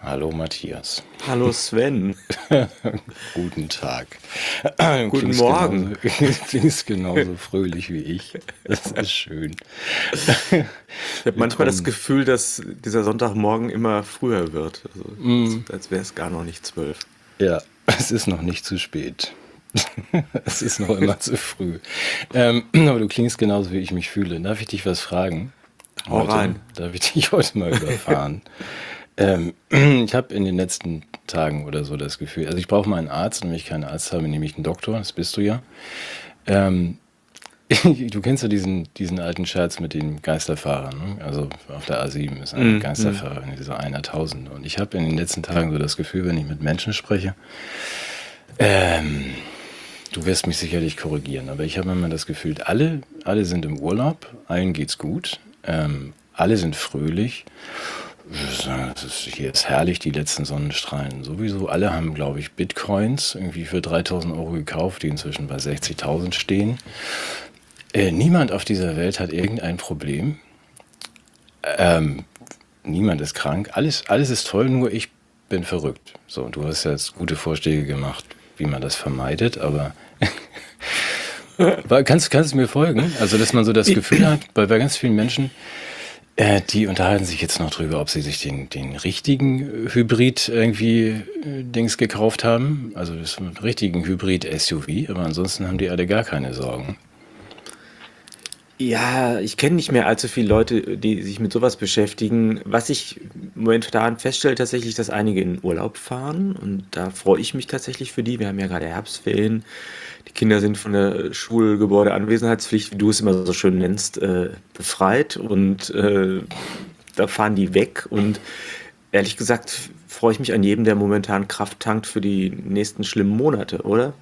Hallo Matthias. Hallo Sven, Guten Tag. guten Klingst genauso, Morgen. klingst genauso fröhlich wie ich. Das ist schön. Ich habe manchmal das Willkommen. Gefühl, dass dieser Sonntagmorgen immer früher wird. Also, als wäre es gar noch nicht 12. Ja, es ist noch nicht zu spät. Es ist noch immer zu früh. Aber du klingst genauso, wie ich mich fühle. Darf ich dich was fragen? Hau Heute? rein. Darf ich dich heute mal überfahren? Ich habe in den letzten Tagen oder so das Gefühl, also ich brauche mal einen Arzt, und wenn ich keinen Arzt habe, nehme ich einen Doktor, das bist du ja. Ähm, Du kennst ja diesen alten Scherz mit den Geisterfahrern, ne? Also auf der A7 ist eine Mm, mm. Geisterfahrerin, diese einer Tausend. Und ich habe in den letzten Tagen so das Gefühl, wenn ich mit Menschen spreche, ähm, du wirst mich sicherlich korrigieren, aber ich habe immer das Gefühl, alle sind im Urlaub, allen geht's gut, alle sind fröhlich. Hier ist herrlich, die letzten Sonnenstrahlen sowieso. Alle haben, glaube ich, Bitcoins irgendwie für 3.000 € gekauft, die inzwischen bei 60.000 stehen. Niemand auf dieser Welt hat irgendein Problem. Niemand ist krank. Alles ist toll, nur ich bin verrückt. So, und du hast jetzt gute Vorschläge gemacht, wie man das vermeidet, aber kannst du mir folgen? Also, dass man so das Gefühl hat, bei ganz vielen Menschen, die unterhalten sich jetzt noch drüber, ob sie sich den richtigen Hybrid irgendwie Dings gekauft haben. Also das richtigen Hybrid-SUV, aber ansonsten haben die alle gar keine Sorgen. Ja, ich kenne nicht mehr allzu viele Leute, die sich mit sowas beschäftigen. Was ich momentan feststelle, tatsächlich, dass einige in Urlaub fahren und da freue ich mich tatsächlich für die. Wir haben ja gerade Herbstferien. Die Kinder sind von der Schulgebäudeanwesenheitspflicht, wie du es immer so schön nennst, befreit und da fahren die weg und ehrlich gesagt freue ich mich an jedem, der momentan Kraft tankt für die nächsten schlimmen Monate, oder?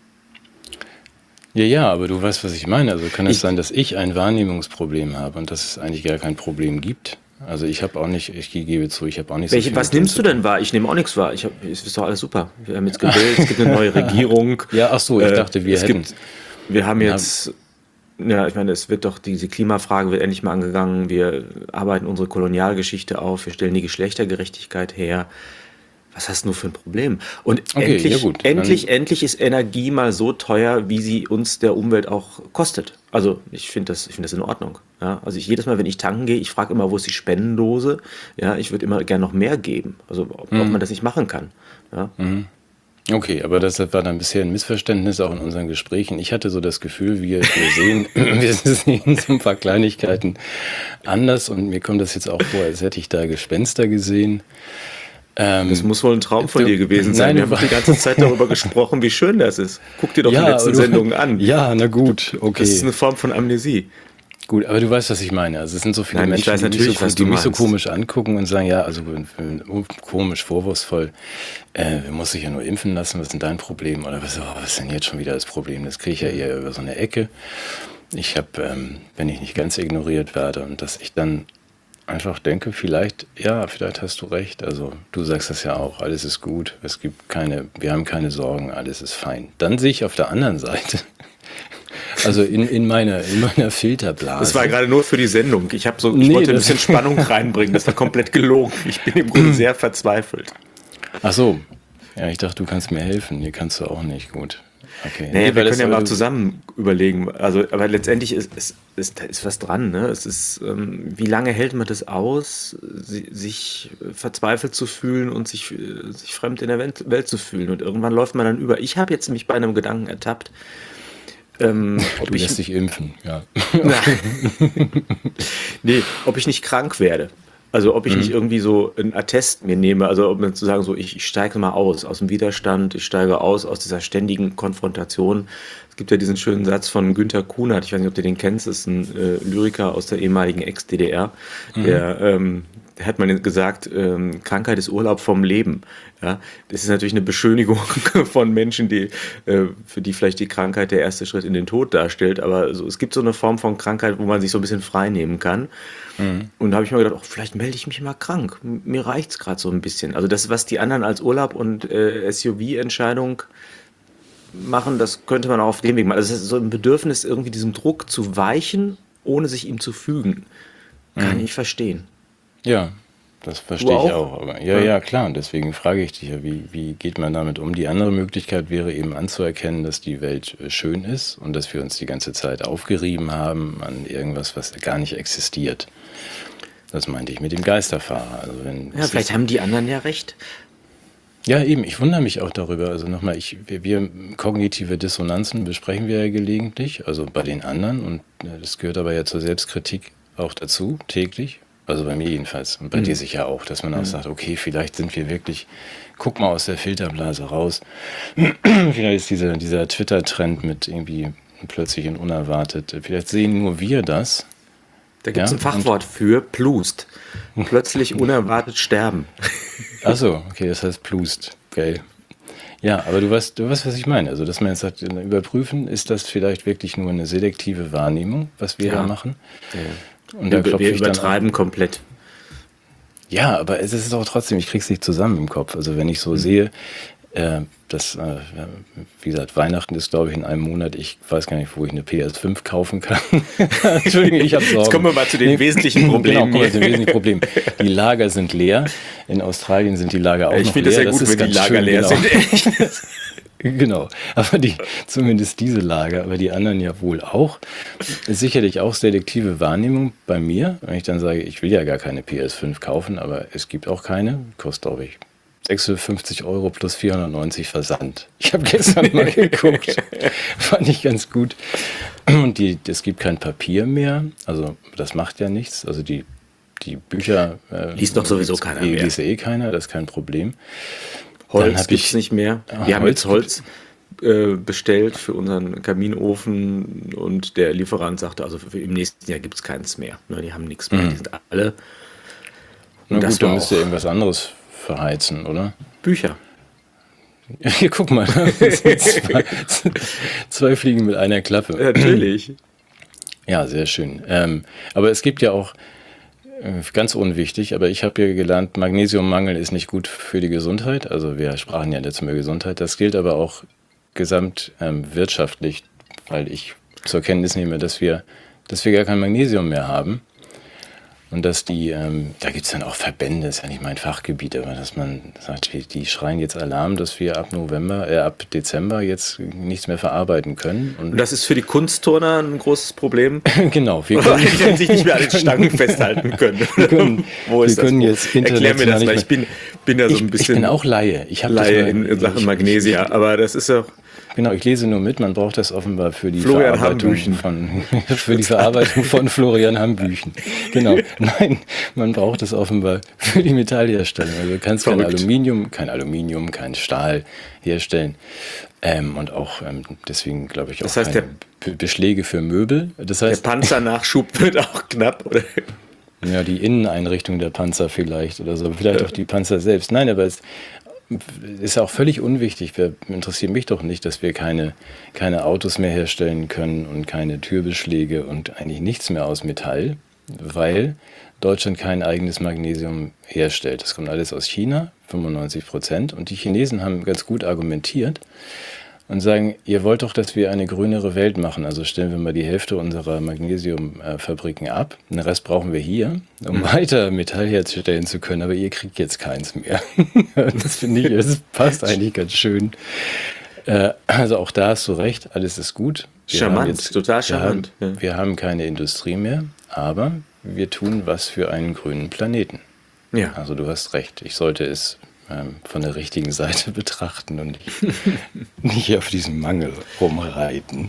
Ja, ja, aber du weißt, was ich meine. Also kann es Ich, sein, dass ich ein Wahrnehmungsproblem habe und dass es eigentlich gar kein Problem gibt? Also ich habe auch nicht, ich gebe zu, ich habe auch nicht so viel was mit denen nimmst zu du denn tun. wahr? Ich nehme auch nichts wahr. Es ist doch alles super. Wir haben jetzt gewählt, es gibt eine neue Regierung. Ja, ach so, ich dachte, wir Es hätten. gibt, wir haben Na, jetzt, ja, ich meine, es wird doch, diese Klimafrage wird endlich mal angegangen. Wir arbeiten unsere Kolonialgeschichte auf, wir stellen die Geschlechtergerechtigkeit her. Was hast du nur für ein Problem? Und okay, ja gut. Dann, endlich ist Energie mal so teuer, wie sie uns der Umwelt auch kostet. Also ich finde das in Ordnung. Ja, also jedes Mal, wenn ich tanken gehe, ich frage immer, wo ist die Spendendose? Ja, ich würde immer gerne noch mehr geben. Also ob man das nicht machen kann. Ja. okay, aber das war dann bisher ein Missverständnis auch in unseren Gesprächen. Ich hatte so das Gefühl, wir sehen, wir sehen so ein paar Kleinigkeiten anders, und mir kommt das jetzt auch vor, als hätte ich da Gespenster gesehen. Das Ähm, muss wohl ein Traum von du, dir gewesen sein. nein, Wir haben doch die ganze Zeit darüber gesprochen, wie schön das ist. Guck dir doch die ja, letzten Sendungen an. ja, na gut, Das ist okay. eine Form von Amnesie. Gut, aber du weißt, was ich meine. Also es sind so viele Nein, ich Menschen, weiß die mich so, natürlich, was die du mich so meinst. komisch angucken und sagen, ja, also komisch, vorwurfsvoll, muss sich ja nur impfen lassen, was ist denn dein Problem? Oder was ist denn jetzt schon wieder das Problem? Das kriege ich ja eher über so eine Ecke. Ich habe, wenn ich nicht ganz ignoriert werde, und dass ich dann einfach denke, vielleicht hast du recht. Also du sagst das ja auch, alles ist gut, wir haben keine Sorgen, alles ist fein. Dann sehe ich auf der anderen Seite, also in meiner Das war Filterblase. gerade nur für die Sendung. Ich Nee, wollte ein das. bisschen Spannung reinbringen. Das war komplett gelogen. Ich bin im Grunde sehr verzweifelt. Ach so. Ja, ich dachte, du kannst mir helfen. Nee, kannst du auch nicht. Gut. Okay. Nee, Naja, wir weil können das, ja aber mal du. zusammen überlegen. Also, aber letztendlich da ist was dran. Ne? Wie lange hält man das aus, sich verzweifelt zu fühlen und sich fremd in der Welt zu fühlen? Und irgendwann läuft man dann über. Ich habe jetzt mich bei einem Gedanken ertappt, Du ob ich, lässt dich impfen. Ja. na, Okay. nee, ob ich nicht krank werde. Also ob ich nicht Mhm. irgendwie so ein Attest mir nehme, also ob man zu sagen, so ich steige mal aus dem Widerstand, ich steige aus dieser ständigen Konfrontation. Es gibt ja diesen schönen Satz von Günter Kunert, ich weiß nicht, ob du den kennst, das ist ein Lyriker aus der ehemaligen Ex-DDR, Mhm. der hat mal gesagt, Krankheit ist Urlaub vom Leben. Ja, das ist natürlich eine Beschönigung von Menschen, für die vielleicht die Krankheit der erste Schritt in den Tod darstellt. Aber so, es gibt so eine Form von Krankheit, wo man sich so ein bisschen frei nehmen kann. Mhm. Und da habe ich mir gedacht, oh, vielleicht melde ich mich mal krank. Mir reicht's gerade so ein bisschen. Also das, was die anderen als Urlaub und SUV-Entscheidung machen, das könnte man auch auf dem Weg machen. Also es ist so ein Bedürfnis, irgendwie diesem Druck zu weichen, ohne sich ihm zu fügen. Kann Mhm. ich verstehen. Ja. Das Du verstehe ich auch? auch. Aber ja, Ja. ja, klar. Und deswegen frage ich dich ja, wie geht man damit um? Die andere Möglichkeit wäre eben anzuerkennen, dass die Welt schön ist und dass wir uns die ganze Zeit aufgerieben haben an irgendwas, was gar nicht existiert. Das meinte ich mit dem Geisterfahrer. Also wenn Ja, es vielleicht ist, haben die anderen ja recht. ja, eben, ich wundere mich auch darüber. Also nochmal, wir kognitive Dissonanzen besprechen wir ja gelegentlich, also bei den anderen. Und das gehört aber ja zur Selbstkritik auch dazu, täglich. Also bei mir jedenfalls und bei dir sicher auch, dass man auch sagt, okay, vielleicht sind wir wirklich, guck mal aus der Filterblase raus. Vielleicht ist dieser Twitter-Trend mit irgendwie plötzlich und unerwartet. Vielleicht sehen nur wir das. Da gibt es Ja, ein Fachwort für Plust. Plötzlich unerwartet sterben. achso, okay, das heißt Plust. Geil. Ja, aber du weißt, was ich meine. Also, dass man jetzt sagt, überprüfen, ist das vielleicht wirklich nur eine selektive Wahrnehmung, was wir da Ja. machen? Ja. Und da klopfe Wir ich dann auch. übertreiben komplett. Ja, aber es ist auch trotzdem, ich krieg's nicht zusammen im Kopf. Also, wenn ich so sehe, wie gesagt, Weihnachten ist, glaube ich, in einem Monat. Ich weiß gar nicht, wo ich eine PS5 kaufen kann. Entschuldigung, ich habe Sorgen. Jetzt kommen wir mal zu den wesentlichen Genau, Problemen. kommen wir zu den wesentlichen Problemen. Die Lager sind leer. In Australien sind die Lager auch Ich noch finde es leer. sehr gut, ist wenn die ganz Lager schön, leer genau. sind. Echt. Genau, aber zumindest diese Lager, aber die anderen ja wohl auch. Ist sicherlich auch selektive Wahrnehmung bei mir, wenn ich dann sage, ich will ja gar keine PS5 kaufen, aber es gibt auch keine, kostet glaube ich 56 Euro plus 490 Versand. Ich habe gestern mal geguckt, fand ich ganz gut. Und es gibt kein Papier mehr, also das macht ja nichts, also die Bücher Liest doch sowieso keiner mehr. liest ja eh keiner, das ist kein Problem. Holz hab gibt es ich- nicht mehr. Ah, Wir haben Holz jetzt Holz bestellt für unseren Kaminofen und der Lieferant sagte, also im nächsten Jahr gibt es keins mehr. Ne, die haben nichts mehr. Die sind alle. Na Und das gut, dann war müsst ihr auch irgendwas anderes verheizen, oder? Bücher. Hier, guck mal, das sind zwei Fliegen mit einer Klappe. Natürlich. Ja, sehr schön. Aber es gibt ja auch, ganz unwichtig, aber ich habe ja gelernt, Magnesiummangel ist nicht gut für die Gesundheit. Also wir sprachen ja letztes Mal über Gesundheit. Das gilt aber auch gesamt wirtschaftlich, weil ich zur Kenntnis nehme, dass wir gar kein Magnesium mehr haben. Und dass da gibt es dann auch Verbände, ist ja nicht mein Fachgebiet, aber dass man sagt, die schreien jetzt Alarm, dass wir ab Dezember jetzt nichts mehr verarbeiten können. Und das ist für die Kunstturner ein großes Problem, Genau, wir weil können, die sich nicht mehr an den Stangen festhalten können. wir können jetzt Erklär mir das international mal. nicht Ich bin ja so ein ich bisschen bin auch Laie. Ich habe Laie in Sachen Magnesia, aber das ist ja. Genau, ich lese nur mit. Man braucht das offenbar für die Florian Verarbeitung von Florian Hambüchen. Genau. Nein, man braucht es offenbar für die Metallherstellung. Also du kannst kein Verrückt. Aluminium, kein Stahl herstellen. Und auch deswegen glaube ich auch Das heißt, keine Beschläge für Möbel. Das Der heißt, Panzernachschub wird auch knapp, oder? ja, die Inneneinrichtung der Panzer vielleicht oder so, vielleicht auch die Panzer selbst. Nein, aber es ist auch völlig unwichtig. Interessiert mich doch nicht, dass wir keine Autos mehr herstellen können und keine Türbeschläge und eigentlich nichts mehr aus Metall, weil Deutschland kein eigenes Magnesium herstellt. Das kommt alles aus China, 95%. Und die Chinesen haben ganz gut argumentiert und sagen, ihr wollt doch, dass wir eine grünere Welt machen. Also stellen wir mal die Hälfte unserer Magnesiumfabriken ab. Den Rest brauchen wir hier, um weiter Metall herstellen zu können. Aber ihr kriegt jetzt keins mehr. Das finde ich, das passt eigentlich ganz schön. Also auch da hast du recht, alles ist gut. Charmant, total charmant. Wir haben keine Industrie mehr, aber wir tun was für einen grünen Planeten. Ja. Also du hast recht, ich sollte es von der richtigen Seite betrachten und nicht auf diesen Mangel rumreiten.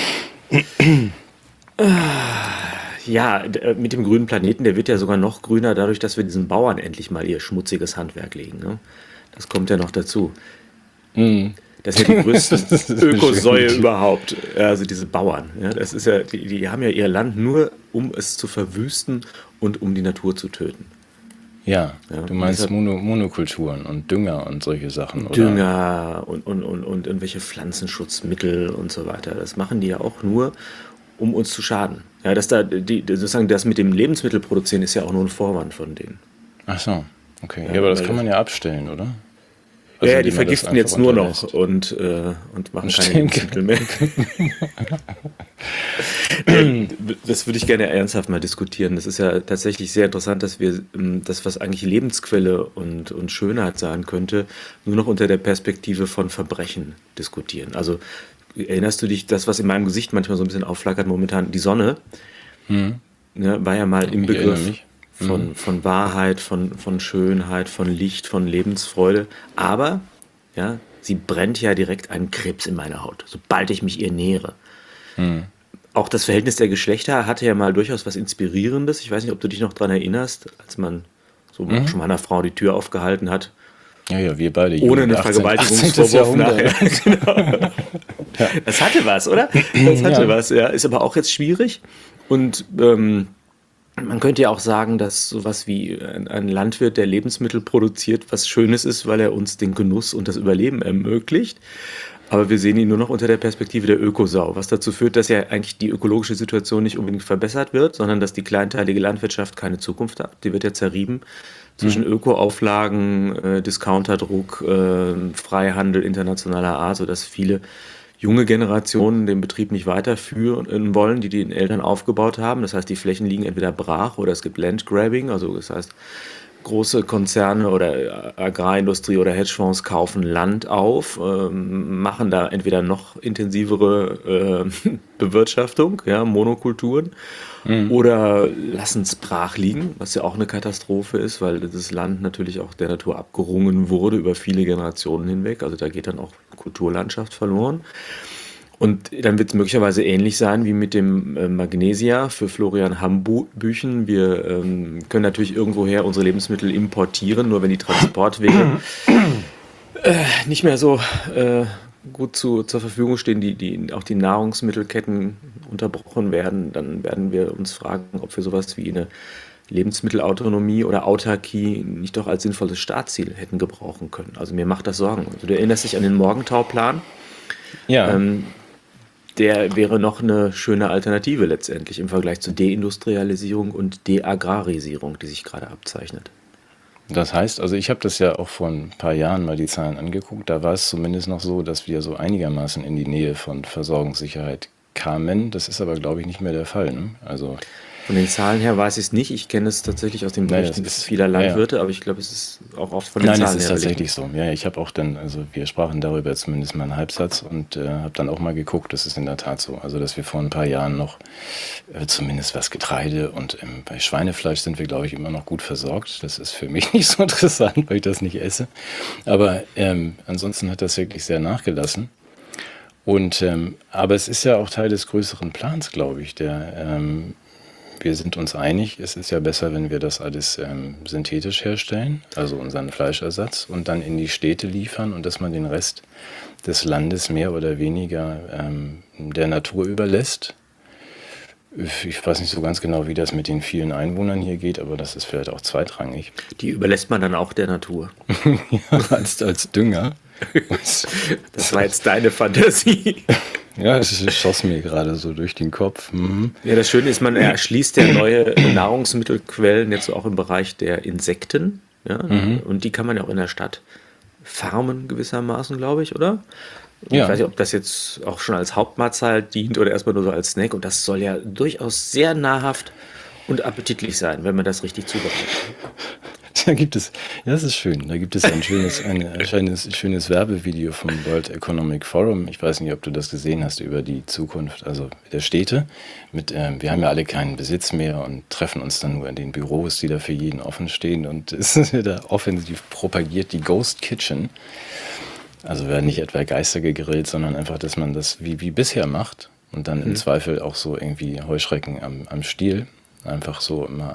Ja, mit dem grünen Planeten, der wird ja sogar noch grüner, dadurch, dass wir diesen Bauern endlich mal ihr schmutziges Handwerk legen. Ne? Das kommt ja noch dazu. Das ist ja die größte Das ist Ökosäue bestimmt. überhaupt. Also diese Bauern. Ja, das ist ja, die haben ja ihr Land nur, um es zu verwüsten und um die Natur zu töten. Ja, Ja, du meinst deshalb- Monokulturen und Dünger und solche Sachen, oder? Dünger und irgendwelche Pflanzenschutzmittel und so weiter. Das machen die ja auch nur, um uns zu schaden. Ja, dass da sozusagen das mit dem Lebensmittelproduzieren ist ja auch nur ein Vorwand von denen. Ach so, okay. Ja, Ja, aber das weil kann man ja abstellen, oder? Ja, Also ja, die indem man das vergiften einfach jetzt nur noch unterlässt. und machen keine Stimmt. Lebensmittel mehr. Nee, das würde ich gerne ernsthaft mal diskutieren. Das ist ja tatsächlich sehr interessant, dass wir das, was eigentlich Lebensquelle und Schönheit sein könnte, nur noch unter der Perspektive von Verbrechen diskutieren. Also erinnerst du dich, das, was in meinem Gesicht manchmal so ein bisschen aufflackert momentan, die Sonne, ne, war ja mal im Ich erinnere Begriff mich. von Wahrheit, von Schönheit, von Licht, von Lebensfreude. Aber ja, sie brennt ja direkt einen Krebs in meine Haut, sobald ich mich ihr nähere. Auch das Verhältnis der Geschlechter hatte ja mal durchaus was Inspirierendes. Ich weiß nicht, ob du dich noch daran erinnerst, als man so auch schon mal einer Frau die Tür aufgehalten hat, Ja, ja, wir beide ohne Jugend, einen 18. Vergewaltigungsvorwurf nachher. Jahrhundert. Genau. Ja. Das hatte was, oder? Das hatte Ja. was, ja. Ist aber auch jetzt schwierig. Und man könnte ja auch sagen, dass sowas wie ein Landwirt, der Lebensmittel produziert, was Schönes ist, weil er uns den Genuss und das Überleben ermöglicht. Aber wir sehen ihn nur noch unter der Perspektive der Ökosau, was dazu führt, dass ja eigentlich die ökologische Situation nicht unbedingt verbessert wird, sondern dass die kleinteilige Landwirtschaft keine Zukunft hat. Die wird ja zerrieben zwischen Ökoauflagen, Discounterdruck, Freihandel internationaler Art, sodass viele junge Generationen den Betrieb nicht weiterführen wollen, die den Eltern aufgebaut haben. Das heißt, die Flächen liegen entweder brach oder es gibt Landgrabbing, also das heißt, große Konzerne oder Agrarindustrie oder Hedgefonds kaufen Land auf, machen da entweder noch intensivere Bewirtschaftung, ja, Monokulturen, oder lassen es brach liegen, was ja auch eine Katastrophe ist, weil das Land natürlich auch der Natur abgerungen wurde über viele Generationen hinweg. Also da geht dann auch Kulturlandschaft verloren. Und dann wird es möglicherweise ähnlich sein wie mit dem Magnesia für Florian Hambüchen. Wir können natürlich irgendwoher unsere Lebensmittel importieren, nur wenn die Transportwege nicht mehr so gut zur Verfügung stehen, auch die Nahrungsmittelketten unterbrochen werden, dann werden wir uns fragen, ob wir sowas wie eine Lebensmittelautonomie oder Autarkie nicht doch als sinnvolles Staatsziel hätten gebrauchen können. Also mir macht das Sorgen. Also du erinnerst dich an den Morgentauplan? Ja, Der wäre noch eine schöne Alternative letztendlich im Vergleich zur Deindustrialisierung und Deagrarisierung, die sich gerade abzeichnet. das heißt, also ich habe das ja auch vor ein paar Jahren mal die Zahlen angeguckt. Da war es zumindest noch so, dass wir so einigermaßen in die Nähe von Versorgungssicherheit kamen. Das ist aber, glaube ich, nicht mehr der Fall. Ne? Also, Von den Zahlen her weiß ich es nicht. Ich kenne es tatsächlich aus den naja, das Berichten ist, vieler ja, ja. Landwirte, aber ich glaube, es ist auch oft von den Nein, es Zahlen ist her belegt. tatsächlich so. Ja, ich habe auch dann, also wir sprachen darüber zumindest mal einen Halbsatz und habe dann auch mal geguckt, das ist in der Tat so. Also, dass wir vor ein paar Jahren noch zumindest was Getreide und bei Schweinefleisch sind wir, glaube ich, immer noch gut versorgt. Das ist für mich nicht so interessant, weil ich das nicht esse. Aber ansonsten hat das wirklich sehr nachgelassen. Und aber es ist ja auch Teil des größeren Plans, glaube ich. Wir sind uns einig, es ist ja besser, wenn wir das alles synthetisch herstellen, also unseren Fleischersatz, und dann in die Städte liefern und dass man den Rest des Landes mehr oder weniger der Natur überlässt. Ich weiß nicht so ganz genau, wie das mit den vielen Einwohnern hier geht, aber das ist vielleicht auch zweitrangig. Die überlässt man dann auch der Natur. Ja, als Dünger. Das war jetzt deine Fantasie. Ja, es schoss mir gerade so durch den Kopf. Mhm. Ja, das Schöne ist, man erschließt ja neue Nahrungsmittelquellen jetzt auch im Bereich der Insekten. Ja? Und die kann man ja auch in der Stadt farmen gewissermaßen, glaube ich, oder? Ich Ja. weiß nicht, ob das jetzt auch schon als Hauptmahlzeit dient oder erstmal nur so als Snack. Und das soll ja durchaus sehr nahrhaft und appetitlich sein, wenn man das richtig zubereitet. Da gibt es, ja, das ist schön. Da gibt es ein schönes Werbevideo vom World Economic Forum. Ich weiß nicht, ob du das gesehen hast über die Zukunft, also der Städte. Wir haben ja alle keinen Besitz mehr und treffen uns dann nur in den Büros, die da für jeden offen stehen. Und es wird da offensiv propagiert, die Ghost Kitchen. Also werden nicht etwa Geister gegrillt, sondern einfach, dass man das wie bisher macht und dann im Zweifel auch so irgendwie Heuschrecken am Stiel. Einfach so immer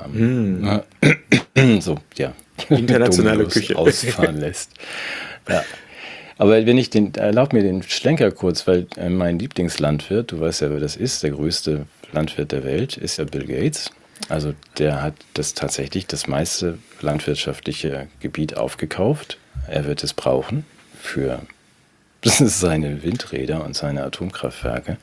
so, ja, Internationale Dominos Küche. ausfahren lässt. Ja. Aber erlaub mir den Schlenker kurz, weil mein Lieblingslandwirt, du weißt ja, wer das ist, der größte Landwirt der Welt, ist ja Bill Gates. Also der hat tatsächlich das meiste landwirtschaftliche Gebiet aufgekauft. Er wird es brauchen für seine Windräder und seine Atomkraftwerke.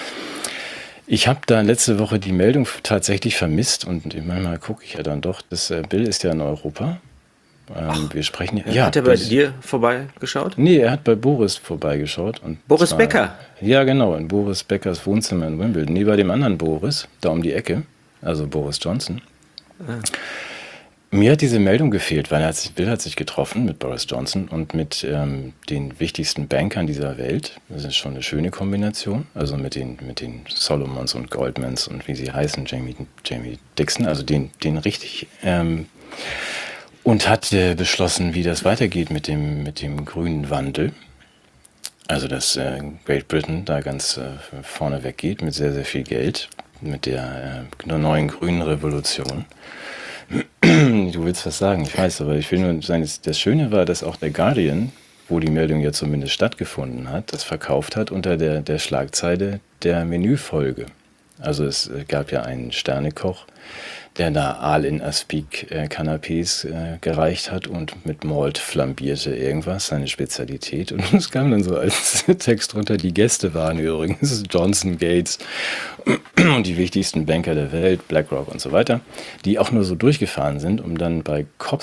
Ich habe da letzte Woche die Meldung tatsächlich vermisst und manchmal gucke ich ja dann doch, Bill ist ja in Europa Wir sprechen ja. Hat er bei dir vorbeigeschaut? Nee, er hat bei Boris vorbeigeschaut. Und Boris zwar, Becker? Ja, genau, in Boris Beckers Wohnzimmer in Wimbledon. Nee, bei dem anderen Boris, da um die Ecke, also Boris Johnson. Mir hat diese Meldung gefehlt, weil Bill hat sich getroffen mit Boris Johnson und mit den wichtigsten Bankern dieser Welt. Das ist schon eine schöne Kombination. Also mit den Solomons und Goldmans und wie sie heißen, Jamie Dixon, also den richtig. Und hat beschlossen, wie das weitergeht mit dem grünen Wandel. Also, dass Great Britain da ganz vorne weggeht mit sehr, sehr viel Geld, mit der neuen grünen Revolution. Du willst was sagen, ich weiß, aber ich will nur sagen, das Schöne war, dass auch der Guardian, wo die Meldung ja zumindest stattgefunden hat, das verkauft hat unter der Schlagzeile der Menüfolge. Also es gab ja einen Sternekoch, der da Aal in Aspic Canapés gereicht hat und mit Malt flambierte irgendwas, seine Spezialität. Und es kam dann so als Text drunter, die Gäste waren übrigens Johnson, Gates und die wichtigsten Banker der Welt, BlackRock und so weiter, die auch nur so durchgefahren sind, um dann bei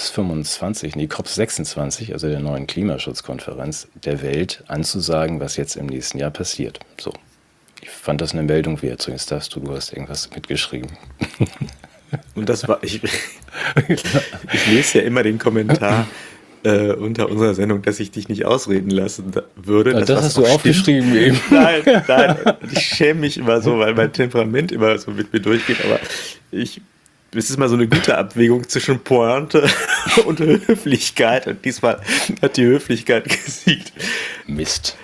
COP26, also der neuen Klimaschutzkonferenz der Welt, anzusagen, was jetzt im nächsten Jahr passiert. So. Ich fand das eine Meldung wert. So, jetzt darfst du hast irgendwas mitgeschrieben. Und das war, ich lese ja immer den Kommentar unter unserer Sendung, dass ich dich nicht ausreden lassen würde. Ja, das hast du aufgeschrieben eben. Nein, ich schäme mich immer so, weil mein Temperament immer so mit mir durchgeht, aber es ist mal so eine gute Abwägung zwischen Pointe und Höflichkeit und diesmal hat die Höflichkeit gesiegt. Mist.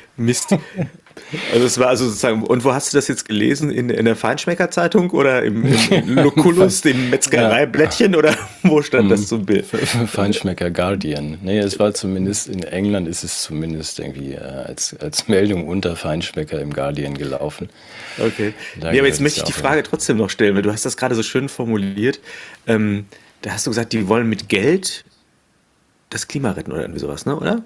Also es war also sozusagen, und wo hast du das jetzt gelesen? In der Feinschmecker-Zeitung oder im Lucullus, dem Metzgereiblättchen, oder wo stand das zum Bild? Feinschmecker Guardian. Nee, es war zumindest, in England ist es zumindest irgendwie als Meldung unter Feinschmecker im Guardian gelaufen. Okay. Nee, aber jetzt möchte ich die Frage trotzdem noch stellen, weil du hast das gerade so schön formuliert. Da hast du gesagt, die wollen mit Geld das Klima retten oder irgendwie sowas, ne, oder?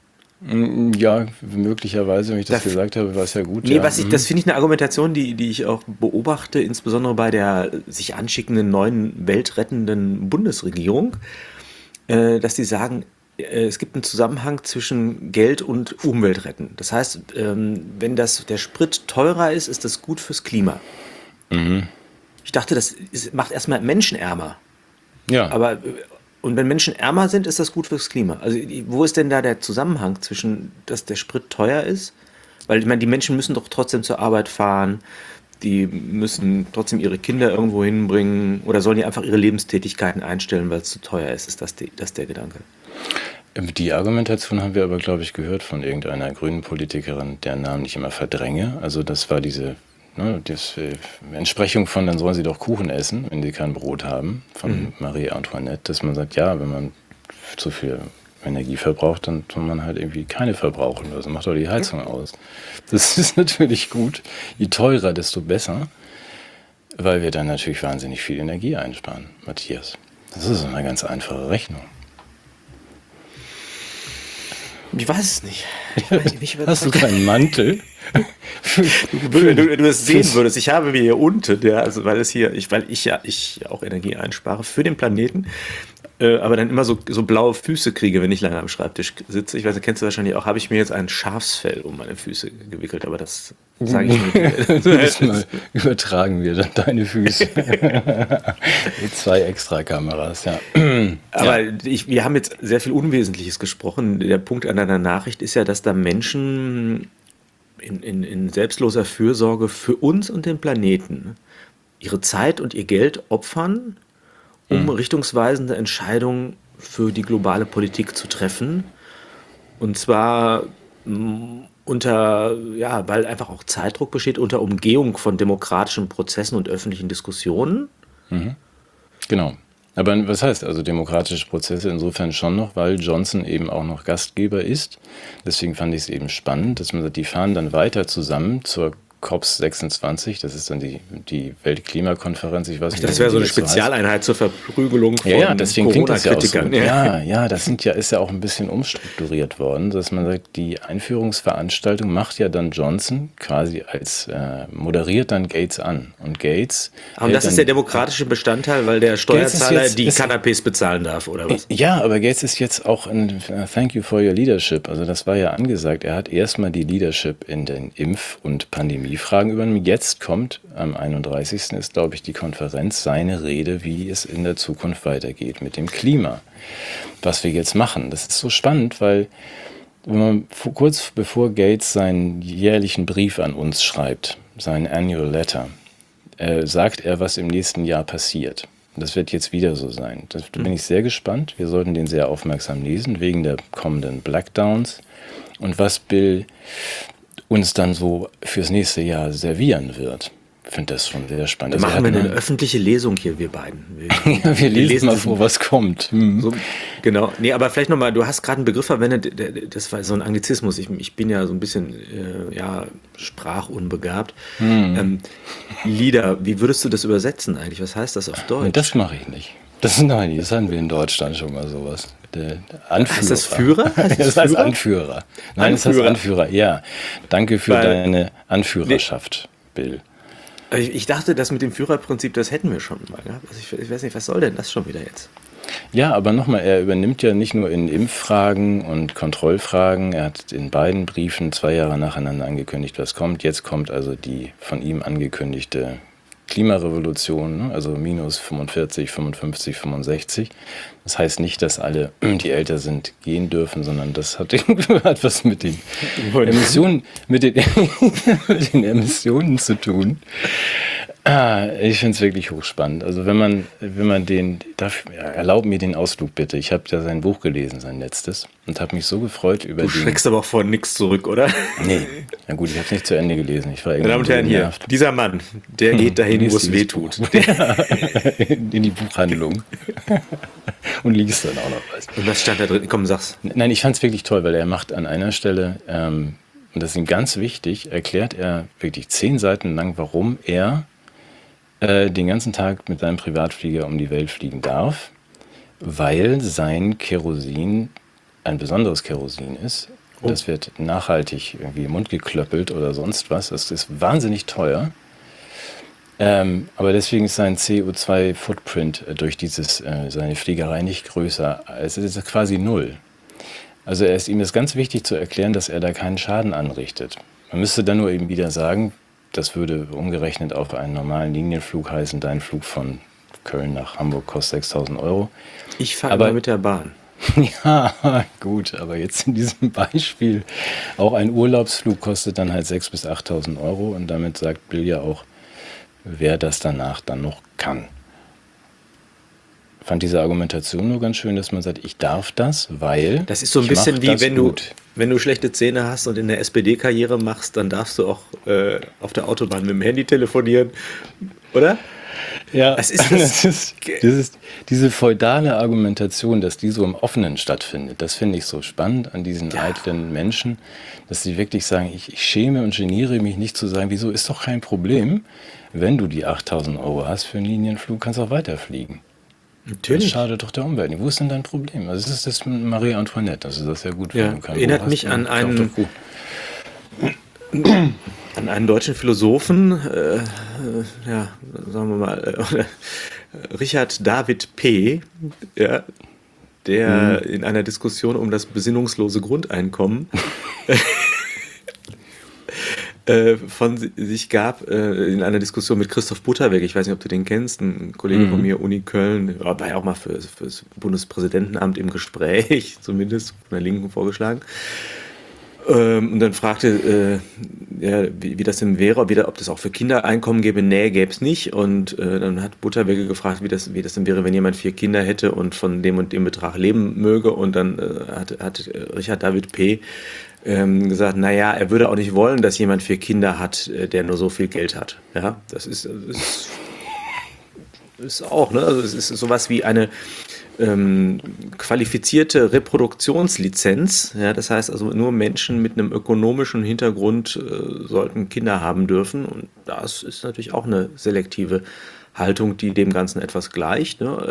Ja, möglicherweise, wenn ich das gesagt habe, war es ja gut. Nee, ja. das finde ich eine Argumentation, die ich auch beobachte, insbesondere bei der sich anschickenden neuen weltrettenden Bundesregierung, dass die sagen, es gibt einen Zusammenhang zwischen Geld und Umweltretten. Das heißt, wenn der Sprit teurer ist, ist das gut fürs Klima. Mhm. Ich dachte, das macht erstmal Menschen ärmer. Ja. Und wenn Menschen ärmer sind, ist das gut fürs Klima. Also wo ist denn da der Zusammenhang zwischen, dass der Sprit teuer ist? Weil ich meine, die Menschen müssen doch trotzdem zur Arbeit fahren, die müssen trotzdem ihre Kinder irgendwo hinbringen oder sollen die einfach ihre Lebenstätigkeiten einstellen, weil es zu teuer ist? Ist das der Gedanke? Die Argumentation haben wir aber, glaube ich, gehört von irgendeiner grünen Politikerin, deren Namen ich immer verdränge. Also das war diese Entsprechung von, dann sollen sie doch Kuchen essen, wenn sie kein Brot haben, von Marie Antoinette, dass man sagt, ja, wenn man zu viel Energie verbraucht, dann soll man halt irgendwie keine verbrauchen. Also macht doch die Heizung aus. Das ist natürlich gut. Je teurer, desto besser, weil wir dann natürlich wahnsinnig viel Energie einsparen, Matthias. Das ist eine ganz einfache Rechnung. Ich weiß es nicht. Hast du keinen Mantel? Wenn du es sehen würdest, ich habe mir hier unten, weil ich auch Energie einspare für den Planeten, aber dann immer so blaue Füße kriege, wenn ich lange am Schreibtisch sitze. Ich weiß, das kennst du wahrscheinlich auch, habe ich mir jetzt ein Schafsfell um meine Füße gewickelt, aber das sage ich nicht. Mal übertragen wir dann deine Füße. Mit 2 extra Kameras, ja. Aber wir haben jetzt sehr viel Unwesentliches gesprochen. Der Punkt an deiner Nachricht ist ja, dass da Menschen in selbstloser Fürsorge für uns und den Planeten ihre Zeit und ihr Geld opfern, um richtungsweisende Entscheidungen für die globale Politik zu treffen. Und zwar weil einfach auch Zeitdruck besteht, unter Umgehung von demokratischen Prozessen und öffentlichen Diskussionen. Mhm. Genau. Aber was heißt also demokratische Prozesse? Insofern schon noch, weil Johnson eben auch noch Gastgeber ist. Deswegen fand ich es eben spannend, dass man sagt, die fahren dann weiter zusammen zur COP26, das ist dann die Weltklimakonferenz, ich weiß nicht, Das wie wäre so die eine jetzt so heißt. Spezialeinheit zur Verprügelung von Ja, deswegen klingt das ja auch so. Corona-Kritikern. Ja, das ist ja auch ein bisschen umstrukturiert worden, dass man sagt, die Einführungsveranstaltung macht ja dann Johnson quasi moderiert dann Gates an. Und Gates Und das ist der demokratische Bestandteil, weil der Steuerzahler die Canapés bezahlen darf, oder was? Ja, aber Gates ist jetzt auch ein Thank you for your leadership. Also das war ja angesagt. Er hat erstmal die Leadership in den Impf- und Pandemiefragen übernommen. Jetzt kommt am 31. ist, glaube ich, die Konferenz, seine Rede, wie es in der Zukunft weitergeht mit dem Klima. Was wir jetzt machen. Das ist so spannend, weil wenn man kurz bevor Gates seinen jährlichen Brief an uns schreibt, seinen Annual Letter, sagt er, was im nächsten Jahr passiert. Das wird jetzt wieder so sein. Da bin ich sehr gespannt. Wir sollten den sehr aufmerksam lesen, wegen der kommenden Blackdowns und was Bill uns dann so fürs nächste Jahr servieren wird. Ich finde das schon sehr spannend. Dann machen wir eine öffentliche Lesung hier, wir beiden. Wir lesen mal vor, was kommt. So, genau. Nee, aber vielleicht nochmal, du hast gerade einen Begriff verwendet, das war so ein Anglizismus. Ich bin ja so ein bisschen sprachunbegabt. Lieder, wie würdest du das übersetzen eigentlich? Was heißt das auf Deutsch? Das mache ich nicht. Das hatten wir in Deutschland schon mal sowas. Der Anführer. Heißt das Führer? Das heißt Anführer. Nein, das heißt Anführer, ja. Danke für deine Anführerschaft, Bill. Ich dachte, das mit dem Führerprinzip, das hätten wir schon mal gehabt. Also ich weiß nicht, was soll denn das schon wieder jetzt? Ja, aber nochmal, er übernimmt ja nicht nur in Impffragen und Kontrollfragen, er hat in beiden Briefen 2 Jahre nacheinander angekündigt, was kommt. Jetzt kommt also die von ihm angekündigte Klimarevolution, also minus 45, 55, 65. Das heißt nicht, dass alle, die älter sind, gehen dürfen, sondern das hat was mit den Emissionen, mit den Emissionen zu tun. Ich finde es wirklich hochspannend. Also wenn man erlaub mir den Ausflug bitte. Ich habe ja sein Buch gelesen, sein letztes, und habe mich so gefreut über Du schreckst aber auch vor nichts zurück, oder? Nee, na gut, ich habe es nicht zu Ende gelesen. Ich war Meine Damen und Herren, hier, dieser Mann, der geht dahin, wo es weh tut. In die Buchhandlung. Und liest dann auch noch was. Und was stand da drin? Komm, sag's. Nein, ich fand es wirklich toll, weil er macht an einer Stelle, und das ist ihm ganz wichtig, erklärt er wirklich 10 Seiten lang, warum er den ganzen Tag mit seinem Privatflieger um die Welt fliegen darf, weil sein Kerosin ein besonderes Kerosin ist. Das wird nachhaltig irgendwie im Mund geklöppelt oder sonst was. Das ist wahnsinnig teuer. Aber deswegen ist sein CO2-Footprint durch seine Fliegerei nicht größer. Es ist quasi 0. Also ihm ist ganz wichtig zu erklären, dass er da keinen Schaden anrichtet. Man müsste dann nur eben wieder sagen, das würde umgerechnet auf einen normalen Linienflug heißen, dein Flug von Köln nach Hamburg kostet 6.000 €. Ich fahre aber mit der Bahn. Ja, gut, aber jetzt in diesem Beispiel, auch ein Urlaubsflug kostet dann halt 6.000 bis 8.000 € und damit sagt Bill ja auch, wer das danach dann noch kann. Ich fand diese Argumentation nur ganz schön, dass man sagt, ich darf das, weil das ist so ein bisschen wie wenn du schlechte Zähne hast und in der SPD-Karriere machst, dann darfst du auch auf der Autobahn mit dem Handy telefonieren, oder? Ja, das ist diese feudale Argumentation, dass die so im Offenen stattfindet, das finde ich so spannend an diesen eitlen Menschen, dass sie wirklich sagen, ich schäme und geniere mich nicht zu sagen, wieso, ist doch kein Problem, wenn du die 8.000 € hast für einen Linienflug, kannst du auch weiterfliegen. Natürlich. Das schadet doch der Umwelt. Wo ist denn dein Problem? Also das ist das mit Marie Antoinette, dass sie das ja gut finden kann. Erinnert mich an einen deutschen Philosophen, sagen wir mal, Richard David P., ja, der in einer Diskussion um das besinnungslose Grundeinkommen von sich gab, in einer Diskussion mit Christoph Butterweg, ich weiß nicht, ob du den kennst, ein Kollege von mir, Uni Köln, war ja auch mal für das Bundespräsidentenamt im Gespräch, zumindest von der Linken vorgeschlagen. Und dann fragte, wie das denn wäre, ob das auch für Kindereinkommen gäbe. Nee, gäbe es nicht. Und dann hat Butterwege gefragt, wie das denn wäre, wenn jemand 4 Kinder hätte und von dem und dem Betrag leben möge. Und dann hat Richard David P. gesagt, naja, er würde auch nicht wollen, dass jemand 4 Kinder hat, der nur so viel Geld hat. Ja, das ist auch, ne? Also es ist sowas wie eine qualifizierte Reproduktionslizenz. Ja, das heißt also, nur Menschen mit einem ökonomischen Hintergrund sollten Kinder haben dürfen. Und das ist natürlich auch eine selektive Haltung, die dem Ganzen etwas gleicht. Ne?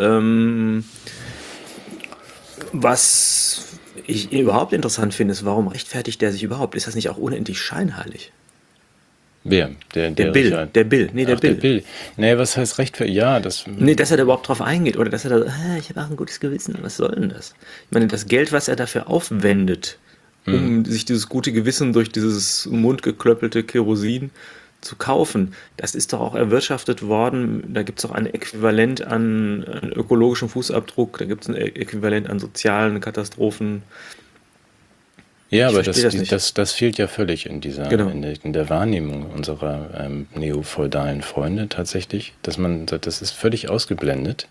Was ich überhaupt interessant finde, ist, warum rechtfertigt der sich überhaupt? Ist das nicht auch unendlich scheinheilig? Wer? Der Der Bill, Richard. der Bill, nee, der Ach, der Bill. Bill. Nee, was heißt rechtfertigen? Ja, das. Nee, dass er da überhaupt drauf eingeht oder dass er da, ich habe auch ein gutes Gewissen, was soll denn das? Ich meine, das Geld, was er dafür aufwendet, um sich dieses gute Gewissen durch dieses mundgeklöppelte Kerosin zu kaufen, das ist doch auch erwirtschaftet worden. Da gibt es auch ein Äquivalent an ökologischem Fußabdruck, da gibt es ein Äquivalent an sozialen Katastrophen. Ja, Ich aber verstehe das nicht. das fehlt ja völlig in dieser, Genau. in der Wahrnehmung unserer neofeudalen Freunde tatsächlich, das ist völlig ausgeblendet.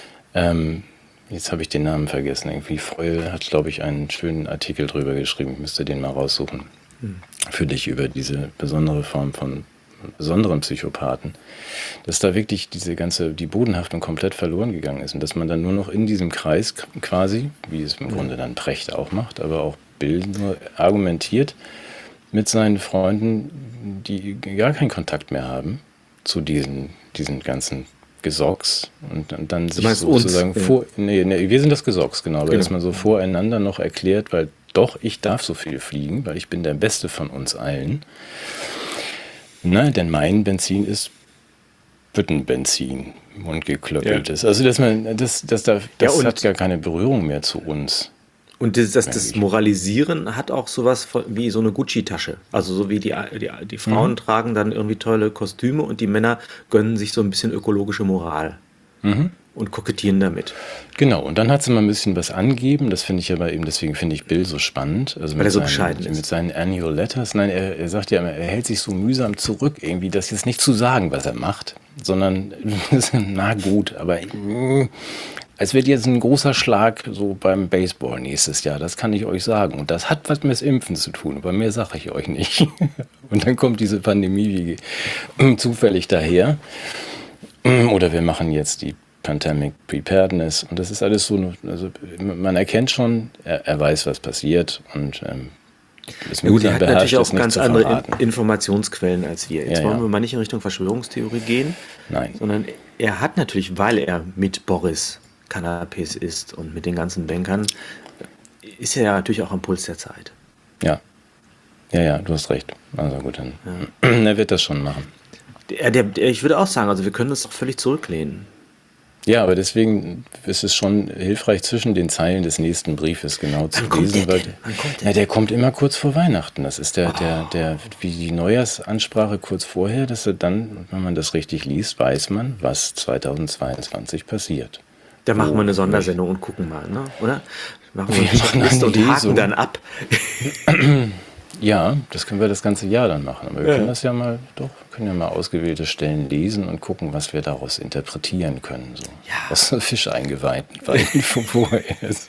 Jetzt habe ich den Namen vergessen. Irgendwie Freul hat, glaube ich, einen schönen Artikel drüber geschrieben. Ich müsste den mal raussuchen. Für dich über diese besondere Form von besonderen Psychopathen. Dass da wirklich die Bodenhaftung komplett verloren gegangen ist und dass man dann nur noch in diesem Kreis quasi, wie es im Grunde dann Precht auch macht, aber auch Bill nur argumentiert mit seinen Freunden, die gar keinen Kontakt mehr haben zu diesen ganzen Gesocks und dann Du sich meinst uns? sozusagen Ja. nee, wir sind das Gesocks, genau, aber dass Genau. man so voreinander noch erklärt, weil doch, ich darf so viel fliegen, weil ich bin der Beste von uns allen. Na, denn mein Benzin ist Büttenbenzin und Ja. geklöppeltes. Also dass man Ja, das hat und gar keine Berührung mehr zu uns, das denke ich. Moralisieren hat auch sowas wie so eine Gucci-Tasche. Also so wie die Frauen tragen dann irgendwie tolle Kostüme und die Männer gönnen sich so ein bisschen ökologische Moral und kokettieren damit. Genau, und dann hat sie mal ein bisschen was angeben, das finde ich aber eben, deswegen finde ich Bill so spannend, also Weil er so bescheiden mit ist. seinen Annual Letters, nein, er sagt ja immer, er hält sich so mühsam zurück, irgendwie das jetzt nicht zu sagen, was er macht, sondern, na gut, aber es wird jetzt ein großer Schlag so beim Baseball nächstes Jahr, das kann ich euch sagen, und das hat was mit dem Impfen zu tun, aber mehr sage ich euch nicht. Und dann kommt diese Pandemie wie zufällig daher, oder wir machen jetzt die Pandemic Preparedness und das ist alles so, also man erkennt schon, er weiß, was passiert und ist Ja gut, er mühsam hat natürlich beherrscht, auch es nicht ganz zu andere verraten. Informationsquellen als wir. Jetzt Ja, wollen ja, wir mal nicht in Richtung Verschwörungstheorie gehen, nein. sondern er hat natürlich, weil er mit Boris Cannabis ist und mit den ganzen Bankern, ist er ja natürlich auch am Puls der Zeit. Ja, ja, du hast recht. Also gut, dann er wird das schon machen. Ich würde auch sagen, also wir können uns doch völlig zurücklehnen. Ja, aber deswegen ist es schon hilfreich, zwischen den Zeilen des nächsten Briefes genau zu Wann kommt lesen, der weil denn? Wann kommt der na, der denn? kommt immer kurz vor Weihnachten. Das ist wie die Neujahrsansprache kurz vorher, dass er dann, wenn man das richtig liest, weiß man, was 2022 passiert. Da machen wir Wo eine möchte Sondersendung und gucken mal, ne? Oder? Machen wir wir eine machen Checkliste eine und haken Lesung. dann ab. Ja, das können wir das ganze Jahr dann machen. Aber wir können Ja. das ja mal, können ja mal ausgewählte Stellen lesen und gucken, was wir daraus interpretieren können. So. Ja. Aus der Fischeingeweihten von vorher.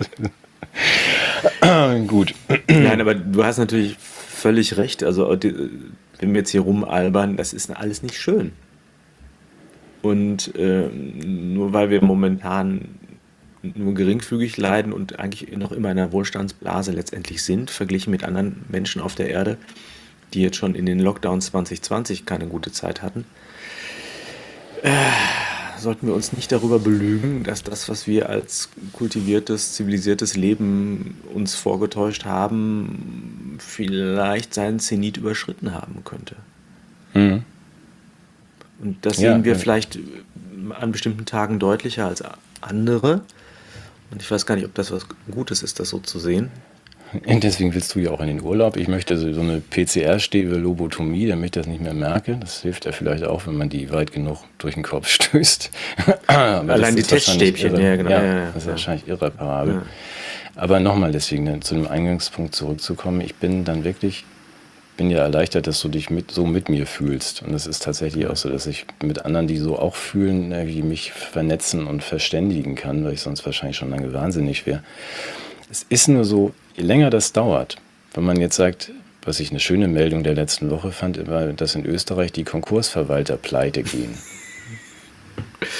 Gut. Nein, aber du hast natürlich völlig recht. Also, wenn wir jetzt hier rumalbern, das ist alles nicht schön. Und nur weil wir momentan nur geringfügig leiden und eigentlich noch immer in einer Wohlstandsblase letztendlich sind, verglichen mit anderen Menschen auf der Erde, die jetzt schon in den Lockdowns 2020 keine gute Zeit hatten, sollten wir uns nicht darüber belügen, dass das, was wir als kultiviertes, zivilisiertes Leben uns vorgetäuscht haben, vielleicht seinen Zenit überschritten haben könnte. Mhm. Und das Ja, sehen wir ja. vielleicht an bestimmten Tagen deutlicher als andere. Und ich weiß gar nicht, ob das was Gutes ist, das so zu sehen. Und deswegen willst du ja auch in den Urlaub. Ich möchte so eine PCR-Stäbe-Lobotomie, damit ich das nicht mehr merke. Das hilft ja vielleicht auch, wenn man die weit genug durch den Kopf stößt. Aber Allein die ist wahrscheinlich Teststäbchen, ja, genau. Ja, das ist ja. wahrscheinlich irreparabel. Ja. Aber nochmal deswegen, dann zu dem Eingangspunkt zurückzukommen, ich bin ja erleichtert, dass du dich so mit mir fühlst. Und es ist tatsächlich auch so, dass ich mit anderen, die so auch fühlen, irgendwie mich vernetzen und verständigen kann, weil ich sonst wahrscheinlich schon lange wahnsinnig wäre. Es ist nur so, je länger das dauert, wenn man jetzt sagt, was ich eine schöne Meldung der letzten Woche fand, war, dass in Österreich die Konkursverwalter pleite gehen.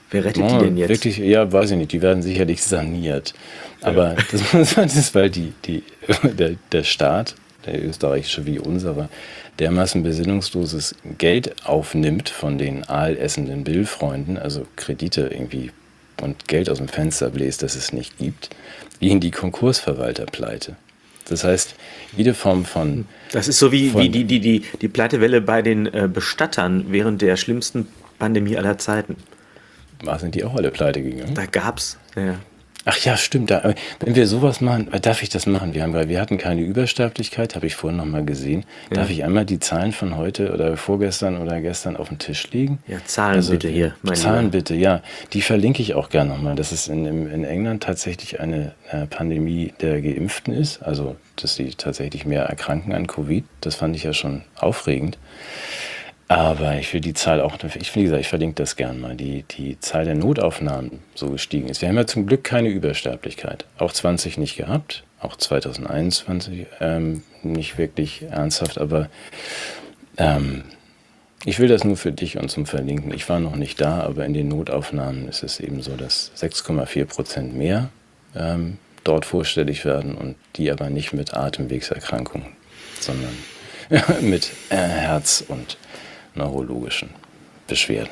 Wer rettet die denn jetzt? Wirklich, ja, weiß ich nicht, die werden sicherlich saniert. Aber das ist, weil der Staat, der österreichische wie unserer, dermaßen besinnungsloses Geld aufnimmt von den aalessenden Billfreunden, also Kredite irgendwie und Geld aus dem Fenster bläst, das es nicht gibt, wie in die Konkursverwalterpleite. Das heißt, jede Form von... Das ist so wie die Pleitewelle bei den Bestattern während der schlimmsten Pandemie aller Zeiten. Sind die auch alle pleite gegangen? Da gab's, ja. Ach ja, stimmt. Wenn wir sowas machen, darf ich das machen? Wir hatten keine Übersterblichkeit, habe ich vorhin noch mal gesehen. Ja. Darf ich einmal die Zahlen von heute oder vorgestern oder gestern auf den Tisch legen? Ja, Zahlen bitte hier, mein Zahlen Lieber. bitte, ja. Die verlinke ich auch gerne nochmal, dass es in England tatsächlich eine Pandemie der Geimpften ist. Also, dass sie tatsächlich mehr erkranken an Covid. Das fand ich ja schon aufregend. Aber ich will die Zahl auch, wie gesagt, ich verlinke das gern mal, die Zahl der Notaufnahmen so gestiegen ist. Wir haben ja zum Glück keine Übersterblichkeit. Auch 20 nicht gehabt, auch 2021 nicht wirklich ernsthaft, aber ich will das nur für dich und zum Verlinken. Ich war noch nicht da, aber in den Notaufnahmen ist es eben so, dass 6,4% mehr dort vorstellig werden und die aber nicht mit Atemwegserkrankungen, sondern mit Herz- und neurologischen Beschwerden.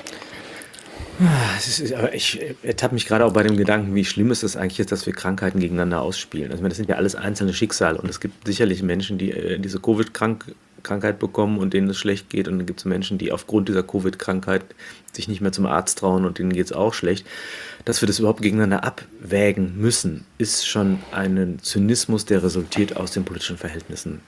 Aber ich ertappe mich gerade auch bei dem Gedanken, wie schlimm ist es eigentlich jetzt, dass wir Krankheiten gegeneinander ausspielen. Also ich meine, das sind ja alles einzelne Schicksale und es gibt sicherlich Menschen, die diese Covid-Krankheit bekommen und denen es schlecht geht und dann gibt es Menschen, die aufgrund dieser Covid-Krankheit sich nicht mehr zum Arzt trauen und denen geht es auch schlecht. Dass wir das überhaupt gegeneinander abwägen müssen, ist schon ein Zynismus, der resultiert aus den politischen Verhältnissen.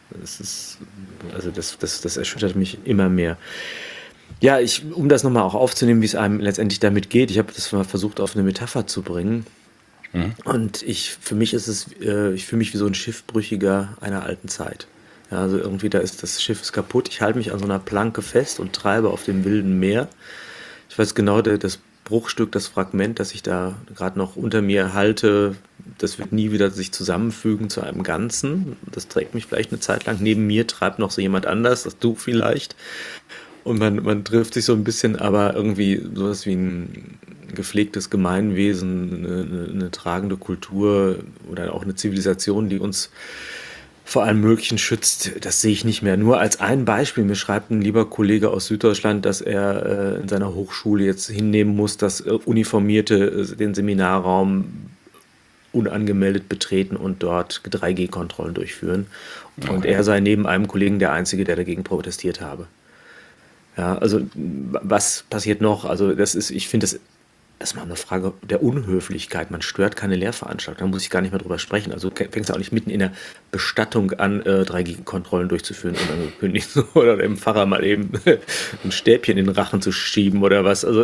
Das erschüttert mich immer mehr. Ja, um das nochmal auch aufzunehmen, wie es einem letztendlich damit geht, ich habe das mal versucht auf eine Metapher zu bringen. Und für mich ist ich fühle mich wie so ein Schiffbrüchiger einer alten Zeit. Ja, also irgendwie das Schiff ist kaputt, ich halte mich an so einer Planke fest und treibe auf dem wilden Meer. Ich weiß genau, das Bruchstück, das Fragment, das ich da gerade noch unter mir halte, das wird nie wieder sich zusammenfügen zu einem Ganzen. Das trägt mich vielleicht eine Zeit lang. Neben mir treibt noch so jemand anders, das du vielleicht. Und man trifft sich so ein bisschen, aber irgendwie sowas wie ein gepflegtes Gemeinwesen, eine tragende Kultur oder auch eine Zivilisation, die uns vor allem Möglichen schützt, das sehe ich nicht mehr. Nur als ein Beispiel, mir schreibt ein lieber Kollege aus Süddeutschland, dass er in seiner Hochschule jetzt hinnehmen muss, dass Uniformierte den Seminarraum unangemeldet betreten und dort 3G-Kontrollen durchführen. Und er sei neben einem Kollegen der Einzige, der dagegen protestiert habe. Ja, also was passiert noch? Also ich finde, das ist mal eine Frage der Unhöflichkeit. Man stört keine Lehrveranstaltung, da muss ich gar nicht mehr drüber sprechen. Also fängst du auch nicht mitten in der Bestattung an, 3G-Kontrollen durchzuführen und angekündigt oder dem Pfarrer mal eben ein Stäbchen in den Rachen zu schieben oder was. Also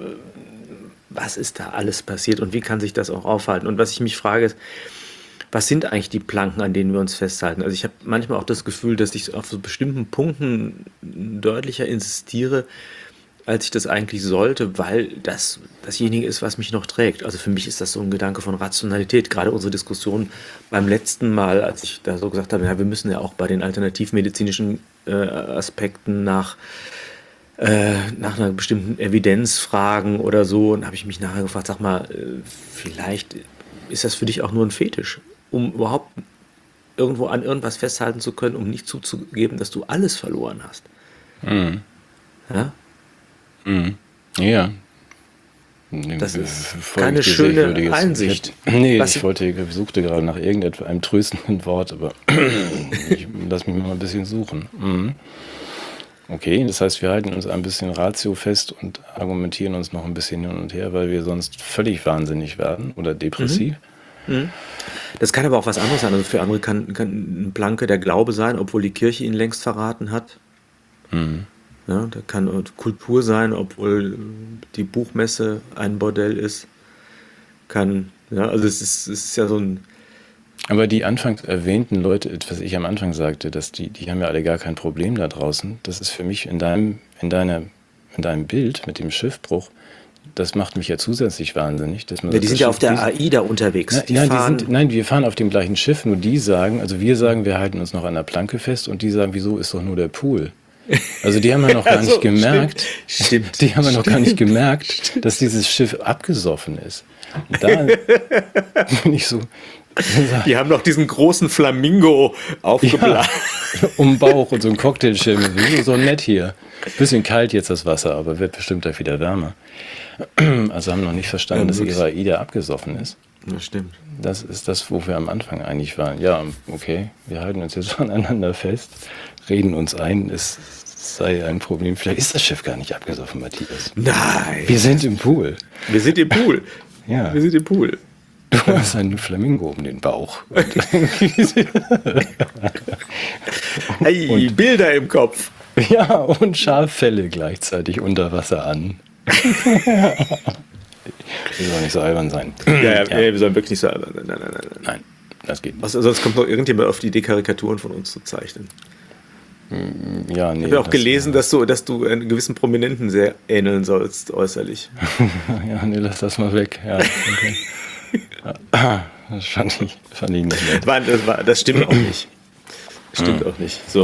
was ist da alles passiert und wie kann sich das auch aufhalten? Und was ich mich frage ist, was sind eigentlich die Planken, an denen wir uns festhalten? Also ich habe manchmal auch das Gefühl, dass ich auf so bestimmten Punkten deutlicher insistiere, als ich das eigentlich sollte, weil das dasjenige ist, was mich noch trägt. Also für mich ist das so ein Gedanke von Rationalität. Gerade unsere Diskussion beim letzten Mal, als ich da so gesagt habe, ja, wir müssen ja auch bei den alternativmedizinischen Aspekten nach einer bestimmten Evidenz fragen oder so. Und habe ich mich nachher gefragt, sag mal, vielleicht ist das für dich auch nur ein Fetisch, um überhaupt irgendwo an irgendwas festhalten zu können, um nicht zuzugeben, dass du alles verloren hast. Mhm. Ja? Mhm. Ja. Das ist keine schöne Einsicht. Ich suchte gerade nach irgendeinem tröstenden Wort, aber lass mich mal ein bisschen suchen. Mhm. Okay, das heißt, wir halten uns ein bisschen Ratio fest und argumentieren uns noch ein bisschen hin und her, weil wir sonst völlig wahnsinnig werden oder depressiv. Das kann aber auch was anderes sein. Also für andere kann ein Planke der Glaube sein, obwohl die Kirche ihn längst verraten hat. Ja, da kann Kultur sein, obwohl die Buchmesse ein Bordell ist. Also es ist ja so ein... Aber die anfangs erwähnten Leute, was ich am Anfang sagte, dass die haben ja alle gar kein Problem da draußen. Das ist für mich in deinem Bild mit dem Schiffbruch, das macht mich ja zusätzlich wahnsinnig. Dass man die sind ja auf der AIDA unterwegs. Wir fahren auf dem gleichen Schiff, nur wir sagen, wir halten uns noch an der Planke fest und die sagen, wieso ist doch nur der Pool? Also die haben ja noch gar nicht gemerkt, Stimmt. die haben ja noch gar nicht gemerkt, dass dieses Schiff abgesoffen ist. Und da bin ich so, Die haben noch diesen großen Flamingo aufgeblasen. um den Bauch und so ein Cocktailschirm. So nett hier. Bisschen kalt jetzt das Wasser, aber wird bestimmt gleich wieder wärmer. Also haben noch nicht verstanden, dass ihre AIDA abgesoffen ist. Das stimmt. Das ist das, wo wir am Anfang eigentlich waren. Ja, okay, wir halten uns jetzt aneinander fest, reden uns ein, es sei ein Problem. Vielleicht ist das Schiff gar nicht abgesoffen, Matthias. Nein. Wir sind im Pool. Wir sind im Pool. Ja. Wir sind im Pool. Du hast einen Flamingo um den Bauch. Hey, Bilder im Kopf. Ja, und Schaffelle gleichzeitig unter Wasser an. Wir sollen nicht so albern sein. Ja, wir sollen wirklich nicht so albern sein. Nein, das geht nicht. Sonst kommt noch irgendjemand auf die Idee, Karikaturen von uns zu zeichnen. Ja, nee, Ich habe auch gelesen, dass du einen gewissen Prominenten sehr ähneln sollst, äußerlich. Ja, nee, lass das mal weg. Ja, okay. Das fand ich nicht nett. Das stimmt auch nicht. Stimmt auch nicht. So.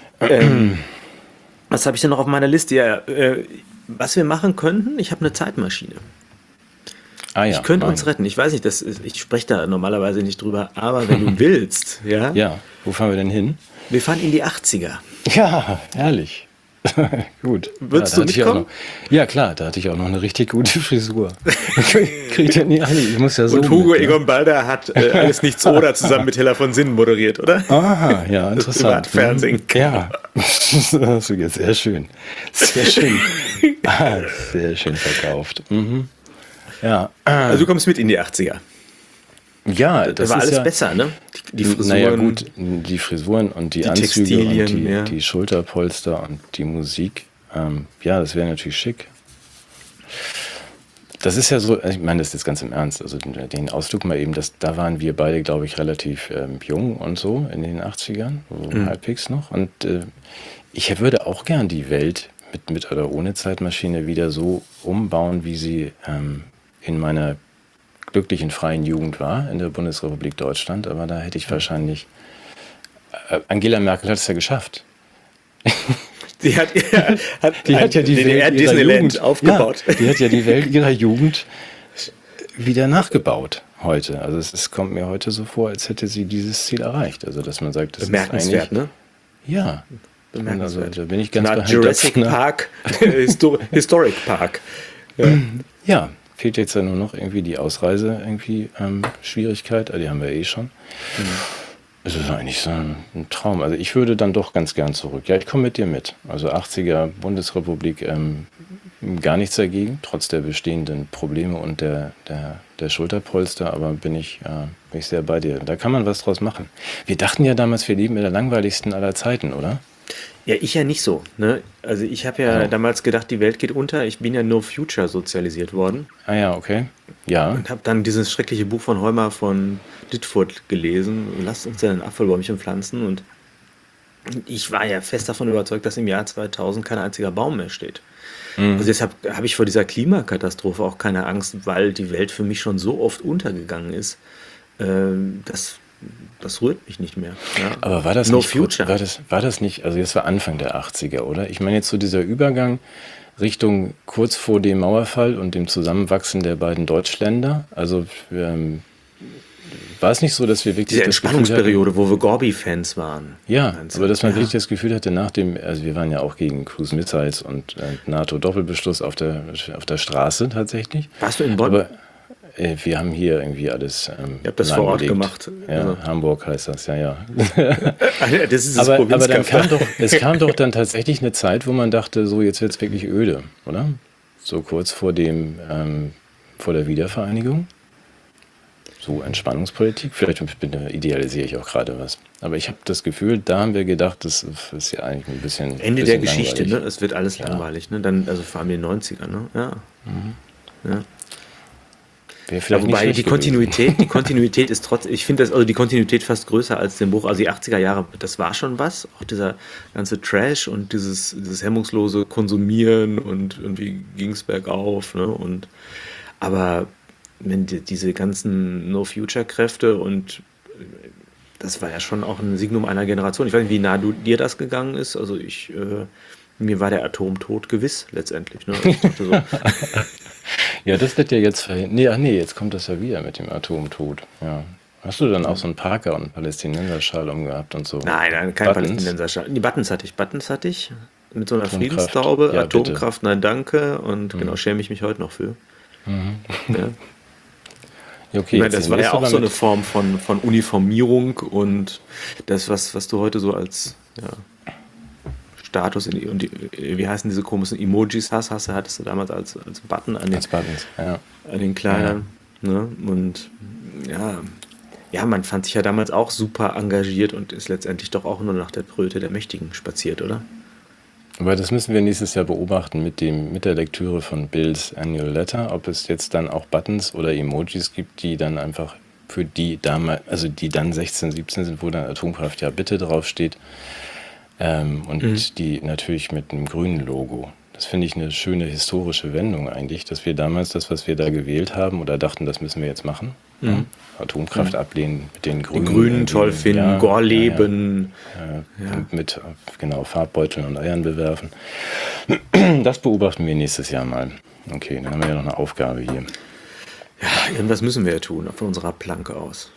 Was habe ich denn noch auf meiner Liste? Ja, was wir machen könnten, ich habe eine Zeitmaschine. Ah, ja, Ich könnte uns retten. Ich weiß nicht, ich spreche da normalerweise nicht drüber, aber wenn du willst, ja. Ja, wo fahren wir denn hin? Wir fahren in die 80er. Ja, herrlich. Gut. Würdest Ja, du mitkommen? Ja, klar, da hatte ich auch noch eine richtig gute Frisur. Kriegt ja nie alle. Ich muss ja so. Und Hugo mit, ne? Egon Balder hat Alles Nichts oder zusammen mit Hella von Sinnen moderiert, oder? Aha, ja, interessant. Privatfernsehen. Ja, das hast du jetzt sehr schön. Sehr schön. Sehr schön verkauft. Mhm. Ja. Also du kommst mit in die 80er. Ja, Das war alles besser, ne? Die Frisuren. Naja, gut, die Frisuren und die Anzüge Textilien, und die Schulterpolster und die Musik. Ja, das wäre natürlich schick. Das ist ja so, ich meine das jetzt ganz im Ernst, also den Ausflug mal eben, da waren wir beide, glaube ich, relativ jung und so in den 80ern, so halbwegs noch. Und ich würde auch gern die Welt mit oder ohne Zeitmaschine wieder so umbauen, wie sie in meiner glücklichen freien Jugend war, in der Bundesrepublik Deutschland. Aber da hätte ich wahrscheinlich... Angela Merkel hat es ja geschafft. Die hat ja die DDR Welt ihrer Disneyland Jugend aufgebaut. Ja, die hat ja die Welt ihrer Jugend wieder nachgebaut heute. Also es kommt mir heute so vor, als hätte sie dieses Ziel erreicht. Also dass man sagt, das Bemerkenswert, ist eigentlich, ne? Ja. Bemerkenswert. Also, da bin ich ganz Na, bei Herrn Jurassic Döpfner. Park, Historic Park. Ja, fehlt jetzt ja nur noch irgendwie die Ausreise, irgendwie Schwierigkeit. Die haben wir eh schon. Es ist eigentlich so ein Traum. Also ich würde dann doch ganz gern zurück. Ja, ich komme mit dir mit. Also 80er Bundesrepublik, gar nichts dagegen, trotz der bestehenden Probleme und der Schulterpolster, aber bin ich sehr bei dir. Da kann man was draus machen. Wir dachten ja damals, wir leben in der langweiligsten aller Zeiten, oder? Ja, ich ja nicht so. Ne? Also ich habe ja damals gedacht, die Welt geht unter. Ich bin ja No Future sozialisiert worden. Ah ja, okay. Ja. Und habe dann dieses schreckliche Buch von Heumer von Ditfurth gelesen. Lasst uns ein Apfelbäumchen pflanzen. Und ich war ja fest davon überzeugt, dass im Jahr 2000 kein einziger Baum mehr steht. Also deshalb habe ich vor dieser Klimakatastrophe auch keine Angst, weil die Welt für mich schon so oft untergegangen ist. Das rührt mich nicht mehr. Ja. Aber war das No nicht Future. War das nicht, also das war Anfang der 80er, oder? Ich meine jetzt so dieser Übergang Richtung kurz vor dem Mauerfall und dem Zusammenwachsen der beiden Deutschländer. Also war es nicht so, dass wir wirklich Diese das Gefühl hatten, Entspannungsperiode, wo wir Gorby-Fans waren. ja, aber dass man Ja. wirklich das Gefühl hatte, also wir waren ja auch gegen Cruise Missiles und NATO-Doppelbeschluss auf der Straße tatsächlich. Warst du in Bonn? Aber wir haben hier irgendwie alles. Ihr habt das vor Ort lahmgelegt. gemacht. Ja, Also. Hamburg heißt das, ja. Das ist das Aber dann Provinzcafé. es kam doch dann tatsächlich eine Zeit, wo man dachte, so jetzt wird es wirklich öde, oder? So kurz vor vor der Wiedervereinigung. So Entspannungspolitik. Vielleicht idealisiere ich auch gerade was. Aber ich habe das Gefühl, da haben wir gedacht, das ist ja eigentlich ein bisschen Ende der Geschichte, langweilig. ne? Es wird alles langweilig, ne? Dann, also vor allem in den 90ern, ne? Ja. Ja. Wäre vielleicht Wobei nicht die schlecht die Kontinuität ist trotzdem, ich finde die Kontinuität fast größer als den Buch. Also die 80er Jahre, das war schon was. Auch dieser ganze Trash und dieses hemmungslose Konsumieren und irgendwie ging es bergauf, ne? Aber wenn diese ganzen No-Future-Kräfte und Das war ja schon auch ein Signum einer Generation. Ich weiß nicht, wie nah dir das gegangen ist. Also mir war der Atomtod gewiss letztendlich. Ne? Ich dachte so, Ja, das wird ja jetzt verhindert. Nee, ach nee, jetzt kommt das ja wieder mit dem Atomtod. Ja. Hast du dann auch so einen Parker und einen Palästinenserschal umgehabt und so? nein, kein Buttons? Palästinenser. Die Buttons hatte ich. Mit so einer Atomkraft. Friedenstaube. Ja, bitte. Atomkraft, nein, danke. Und genau, schäme ich mich heute noch für. Ja. Ja, okay, Ich meine, jetzt das war demnächst ja auch aber so eine mit- Form von Uniformierung und das, was du heute so als Status wie heißen diese komischen Emojis hattest du damals als Button an als Buttons. Ja. den Kleidern. Ne? Und ja, man fand sich ja damals auch super engagiert und ist letztendlich doch auch nur nach der Tröte der Mächtigen spaziert, oder? Aber das müssen wir nächstes Jahr beobachten mit der Lektüre von Bills Annual Letter, ob es jetzt dann auch Buttons oder Emojis gibt, die dann einfach für die damals, also die dann 16, 17 sind, wo dann Atomkraft ja bitte draufsteht. Und die natürlich mit einem grünen Logo. Das finde ich eine schöne historische Wendung eigentlich, dass wir damals das, was wir da gewählt haben oder dachten, das müssen wir jetzt machen. Ja, Atomkraft ablehnen mit den Die Grünen. Grünen toll finden, Ja, Gorleben. und mit genau Farbbeuteln und Eiern bewerfen. Das beobachten wir nächstes Jahr mal. Okay, dann haben wir ja noch eine Aufgabe hier. Ja, irgendwas müssen wir ja tun, von unserer Planke aus.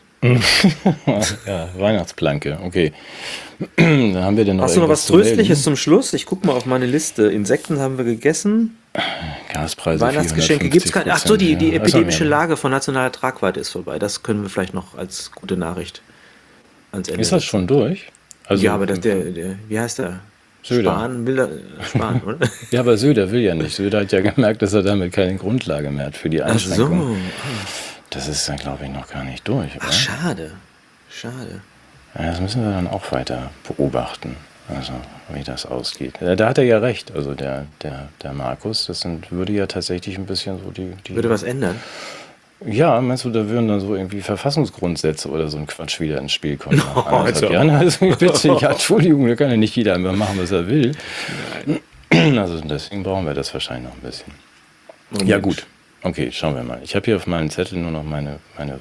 Ja, Weihnachtsplanke, okay. Dann haben wir denn noch Hast du noch irgendwas was zu melden? Tröstliches zum Schluss? Ich gucke mal auf meine Liste. Insekten haben wir gegessen. Gaspreise Weihnachtsgeschenke gibt es keine. Ach so, die 450%, ja. epidemische ja. Lage von nationaler Tragweite ist vorbei. Das können wir vielleicht noch als gute Nachricht ans Ende Ist das schon durch? Also, Ja, aber wie heißt der? Söder. Spahn, oder? Ja, aber Söder will ja nicht. Söder hat ja gemerkt, dass er damit keine Grundlage mehr hat für die Ach so. Einschränkung. Das ist dann, glaube ich, noch gar nicht durch. Ach, Oder? schade. Ja, das müssen wir dann auch weiter beobachten, also wie das ausgeht. Da hat er ja recht, also der Markus, würde ja tatsächlich ein bisschen so die Würde was ändern? Ja, meinst du, da würden dann so irgendwie Verfassungsgrundsätze oder so ein Quatsch wieder ins Spiel kommen? No, Nach anderthalb also. Jahren? Also bitte, ja, Entschuldigung, da kann ja nicht jeder einfach machen, was er will. Also deswegen brauchen wir das wahrscheinlich noch ein bisschen. Ja, gut. Okay, schauen wir mal. Ich habe hier auf meinem Zettel nur noch meine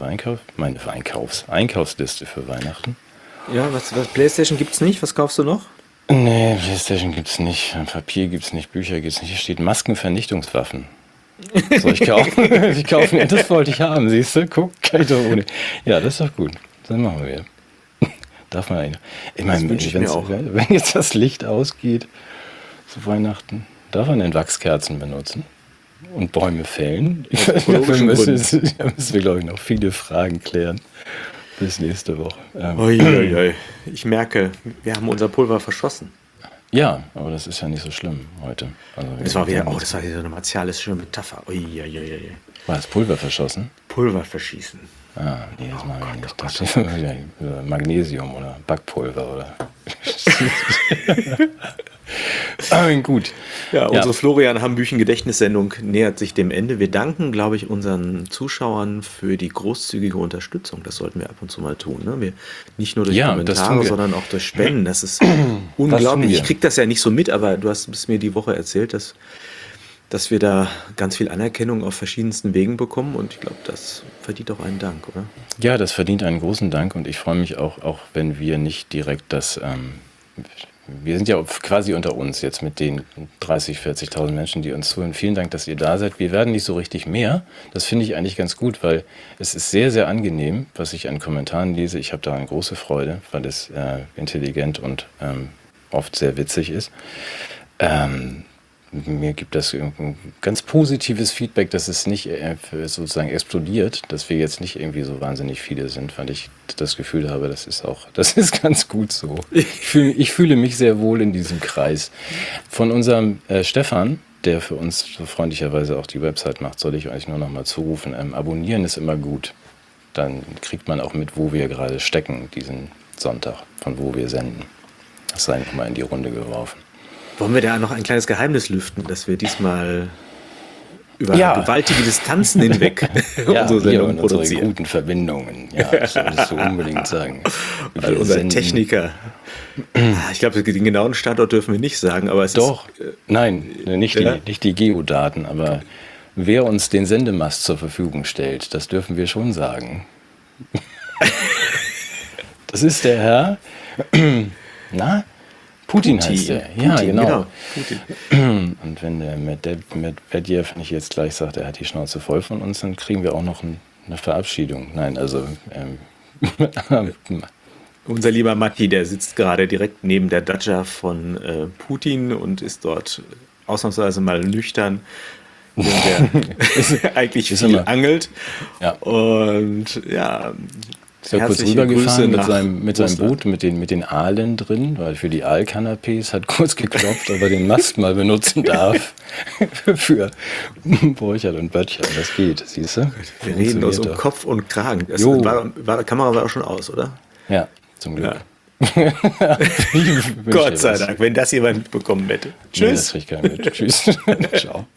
Einkaufsliste für Weihnachten. Ja, was PlayStation gibt's nicht? Was kaufst du noch? Nee, PlayStation gibt's nicht, Papier gibt's nicht, Bücher gibt's nicht. Hier steht Maskenvernichtungswaffen. Soll ich kaufen? Ich kaufe nicht, das wollte ich haben, siehst du? Guck, kann ich doch ohne. Ja, das ist doch gut. Dann machen wir. Darf man eigentlich. Ich meine, wünsche ich mir auch. wenn jetzt das Licht ausgeht zu Weihnachten, darf man denn Wachskerzen benutzen? Und Bäume fällen? Da ökologischen müssen wir, glaube ich, noch viele Fragen klären. Bis nächste Woche. Uiuiui. Ich merke, wir haben unser Pulver verschossen. Ja, aber das ist ja nicht so schlimm heute. Also Das war wieder so eine martialische Metapher. Uiuiui. War das Pulver verschossen? Pulver verschießen. Ah, nee, das machen wir nicht. Das ist Magnesium oder Backpulver oder. Gut. Ja, unsere Florian Hambüchen Gedächtnissendung nähert sich dem Ende. Wir danken, glaube ich, unseren Zuschauern für die großzügige Unterstützung. Das sollten wir ab und zu mal tun. Ne? Nicht nur durch Ja, das tun Kommentare, wir. sondern auch durch Spenden. Das ist tun unglaublich. wir. Ich kriege das ja nicht so mit, aber du hast es mir die Woche erzählt, dass wir da ganz viel Anerkennung auf verschiedensten Wegen bekommen. Und ich glaube, das verdient auch einen Dank, oder? Ja, das verdient einen großen Dank und ich freue mich auch wenn wir nicht direkt das. Wir sind ja quasi unter uns jetzt mit den 30.000, 40.000 Menschen, die uns zuhören. Vielen Dank, dass ihr da seid. Wir werden nicht so richtig mehr. Das finde ich eigentlich ganz gut, weil es ist sehr, sehr angenehm, was ich an Kommentaren lese. Ich habe da eine große Freude, weil es intelligent und oft sehr witzig ist. Mir gibt das ein ganz positives Feedback, dass es nicht sozusagen explodiert, dass wir jetzt nicht irgendwie so wahnsinnig viele sind, weil ich das Gefühl habe, das ist ganz gut so. Ich fühle mich sehr wohl in diesem Kreis. Von unserem Stefan, der für uns so freundlicherweise auch die Website macht, soll ich euch nur noch mal zurufen. Abonnieren ist immer gut. Dann kriegt man auch mit, wo wir gerade stecken, diesen Sonntag, von wo wir senden. Das sei noch mal in die Runde geworfen. Wollen wir da noch ein kleines Geheimnis lüften, dass wir diesmal über gewaltige Distanzen hinweg unsere Sendung unsere produzieren? guten Verbindungen. Ja, das solltest du unbedingt sagen. Weil unser Techniker. Ich glaube, den genauen Standort dürfen wir nicht sagen, aber es Doch, nein, nicht die Geodaten, aber wer uns den Sendemast zur Verfügung stellt, das dürfen wir schon sagen. Das ist der Herr, na, Putin heißt der. Ja, Putin, genau. Putin. Und wenn der Medvedev nicht jetzt gleich sagt, er hat die Schnauze voll von uns, dann kriegen wir auch noch eine Verabschiedung. Nein, also Unser lieber Matti, der sitzt gerade direkt neben der Datscha von Putin und ist dort ausnahmsweise mal nüchtern, der eigentlich ist viel immer- angelt. Ja. Und ja, ist ja kurz herzliche Grüße rübergefahren mit nach seinem Russland. Boot mit den Aalen drin, weil für die Aalkanapés hat kurz geklopft, ob er den Mast mal benutzen darf für Borchert und Böttcher. Das geht, siehst du? Wir reden uns um Funktioniert doch. Kopf und Kragen. Das Jo. die Kamera war auch schon aus, oder? Ja, zum Glück. Ja. Ich wünsch dir Gott sei was. Dank, wenn das jemand mitbekommen hätte. Nee, Tschüss. das krieg ich gar nicht mit. Tschüss. Ciao.